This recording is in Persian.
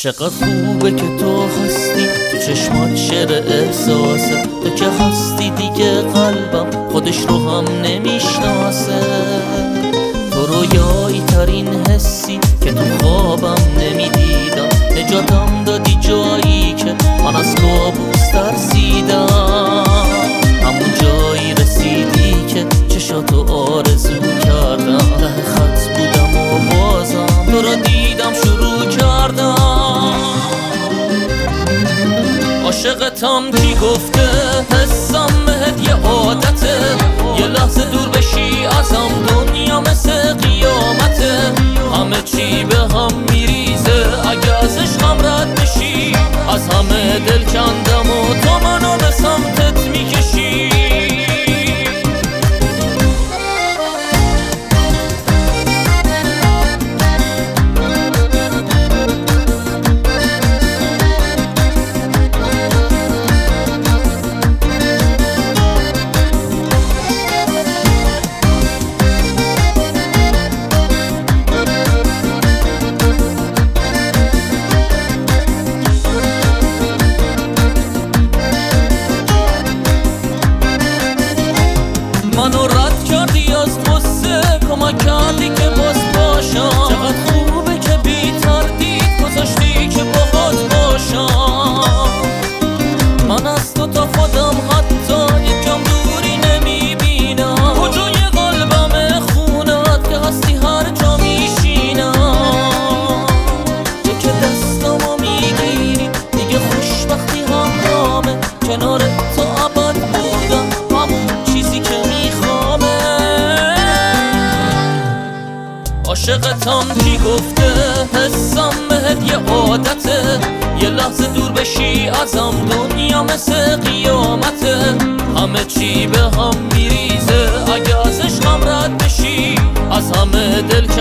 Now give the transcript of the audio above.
چقدر خوبه که تو هستی، تو چشمات شعر احساسه. تو که هستی دیگه قلبم خودش رو هم نمیشناسه. تو رویایی ترین حسی که تو خوابم نمیدیدم. نجاتم دادی جایی که من از کابوس ترسیدم. همون جایی رسیدی که چشاتو آرزو کردم. ته خط بودم و بازم تو را دیدم شروع کردم. عاشقتم کی گفته حسم بهت یه عادته. یه لحظه دور بشی ازم دنیا مثل قیامته. همه چی به هم میریزه اگه از عشقم رد بشی. از همه دل کندم و تو منو به سمتت میکشی. منو رد کردی از قصه، کمک کردی که باز باشم. چقدر خوبه که بی تردید گذاشتی که باهات باشم. من از تو تا خودم حتی یکم دوری نمیبینم. کجای قلبم خونت که هستی هر جا میشینم. که دستامو میگیری دیگه خوشبختی همرامه. کنار تو ابد بودم همون چیزی که عاشقتم کی گفته حسم بهت یه عادته. یه لحظه دور بشی ازم دنیا مثل قیامته. همه چی به هم میریزه اگه از عشقم رد بشی. از همه دل